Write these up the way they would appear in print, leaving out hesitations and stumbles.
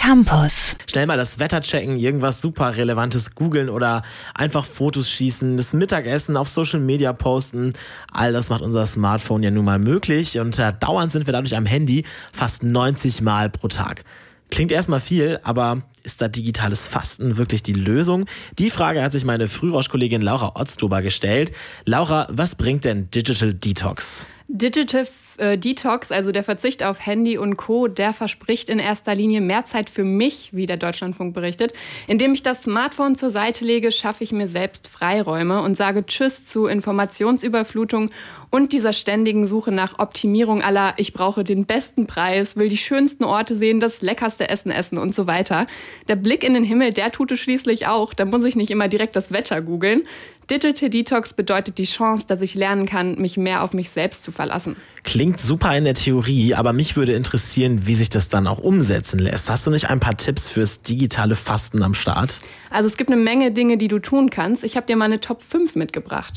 Campus. Schnell mal das Wetter checken, irgendwas super Relevantes googeln oder einfach Fotos schießen, das Mittagessen auf Social Media posten. All das macht unser Smartphone ja nun mal möglich und dauernd sind wir dadurch am Handy fast 90 Mal pro Tag. Klingt erstmal viel, aber ist da digitales Fasten wirklich die Lösung? Die Frage hat sich meine Frührausch-Kollegin Laura Otztuber gestellt. Laura, was bringt denn Digital Detox? Digital Detox, also der Verzicht auf Handy und Co., der verspricht in erster Linie mehr Zeit für mich, wie der Deutschlandfunk berichtet. Indem ich das Smartphone zur Seite lege, schaffe ich mir selbst Freiräume und sage Tschüss zu Informationsüberflutung und dieser ständigen Suche nach Optimierung aller, ich brauche den besten Preis, will die schönsten Orte sehen, das leckerste Essen essen und so weiter. Der Blick in den Himmel, der tut es schließlich auch. Da muss ich nicht immer direkt das Wetter googeln. Digital Detox bedeutet die Chance, dass ich lernen kann, mich mehr auf mich selbst zu verlassen. Klingt super in der Theorie, aber mich würde interessieren, wie sich das dann auch umsetzen lässt. Hast du nicht ein paar Tipps fürs digitale Fasten am Start? Also es gibt eine Menge Dinge, die du tun kannst. Ich habe dir mal eine Top 5 mitgebracht.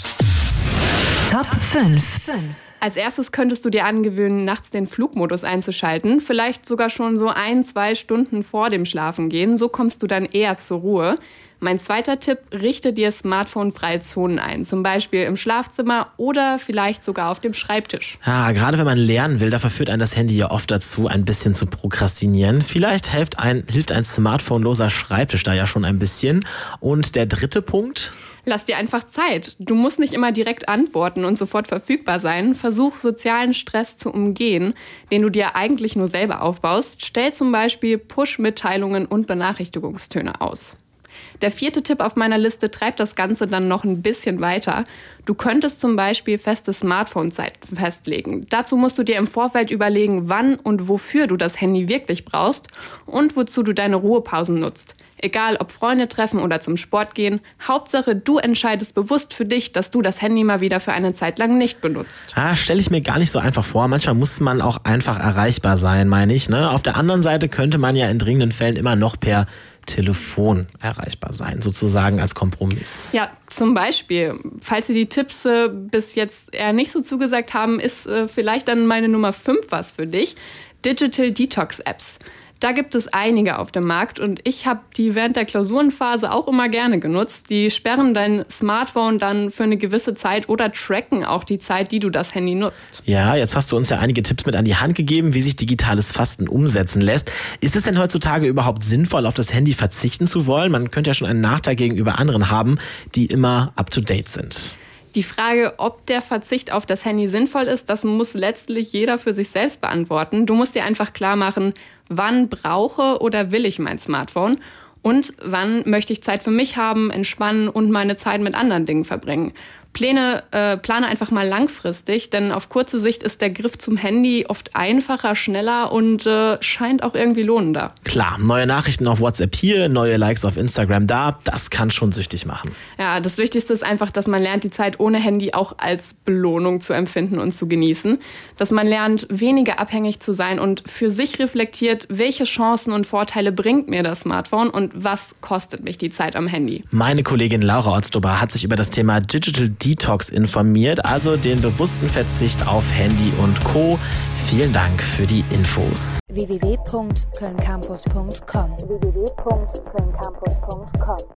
Top 5. Als erstes könntest du dir angewöhnen, nachts den Flugmodus einzuschalten. Vielleicht sogar schon so 1-2 Stunden vor dem Schlafengehen. So kommst du dann eher zur Ruhe. Mein zweiter Tipp, richte dir smartphone-freie Zonen ein. Zum Beispiel im Schlafzimmer oder vielleicht sogar auf dem Schreibtisch. Ja, gerade wenn man lernen will, da verführt einen das Handy ja oft dazu, ein bisschen zu prokrastinieren. Vielleicht hilft ein smartphone-loser Schreibtisch da ja schon ein bisschen. Und der dritte Punkt? Lass dir einfach Zeit. Du musst nicht immer direkt antworten und sofort verfügbar sein. Versuch, sozialen Stress zu umgehen, den du dir eigentlich nur selber aufbaust. Stell zum Beispiel Push-Mitteilungen und Benachrichtigungstöne aus. Der vierte Tipp auf meiner Liste treibt das Ganze dann noch ein bisschen weiter. Du könntest zum Beispiel feste Smartphone-Zeit festlegen. Dazu musst du dir im Vorfeld überlegen, wann und wofür du das Handy wirklich brauchst und wozu du deine Ruhepausen nutzt. Egal ob Freunde treffen oder zum Sport gehen, Hauptsache du entscheidest bewusst für dich, dass du das Handy mal wieder für eine Zeit lang nicht benutzt. Stelle ich mir gar nicht so einfach vor. Manchmal muss man auch einfach erreichbar sein, meine ich. Ne? Auf der anderen Seite könnte man ja in dringenden Fällen immer noch per Telefon erreichbar sein, sozusagen als Kompromiss. Ja, zum Beispiel, falls dir die Tipps bis jetzt eher nicht so zugesagt haben, ist vielleicht dann meine Nummer 5 was für dich. Digital Detox Apps. Da gibt es einige auf dem Markt und ich habe die während der Klausurenphase auch immer gerne genutzt. Die sperren dein Smartphone dann für eine gewisse Zeit oder tracken auch die Zeit, die du das Handy nutzt. Ja, jetzt hast du uns ja einige Tipps mit an die Hand gegeben, wie sich digitales Fasten umsetzen lässt. Ist es denn heutzutage überhaupt sinnvoll, auf das Handy verzichten zu wollen? Man könnte ja schon einen Nachteil gegenüber anderen haben, die immer up-to-date sind. Die Frage, ob der Verzicht auf das Handy sinnvoll ist, das muss letztlich jeder für sich selbst beantworten. Du musst dir einfach klar machen, wann brauche oder will ich mein Smartphone und wann möchte ich Zeit für mich haben, entspannen und meine Zeit mit anderen Dingen verbringen. Plane einfach mal langfristig, denn auf kurze Sicht ist der Griff zum Handy oft einfacher, schneller und scheint auch irgendwie lohnender. Klar, neue Nachrichten auf WhatsApp hier, neue Likes auf Instagram da, das kann schon süchtig machen. Ja, das Wichtigste ist einfach, dass man lernt, die Zeit ohne Handy auch als Belohnung zu empfinden und zu genießen. Dass man lernt, weniger abhängig zu sein und für sich reflektiert, welche Chancen und Vorteile bringt mir das Smartphone und was kostet mich die Zeit am Handy. Meine Kollegin Laura Otztuber hat sich über das Thema Digital Detox informiert, also den bewussten Verzicht auf Handy und Co. Vielen Dank für die Infos. www.kölncampus.com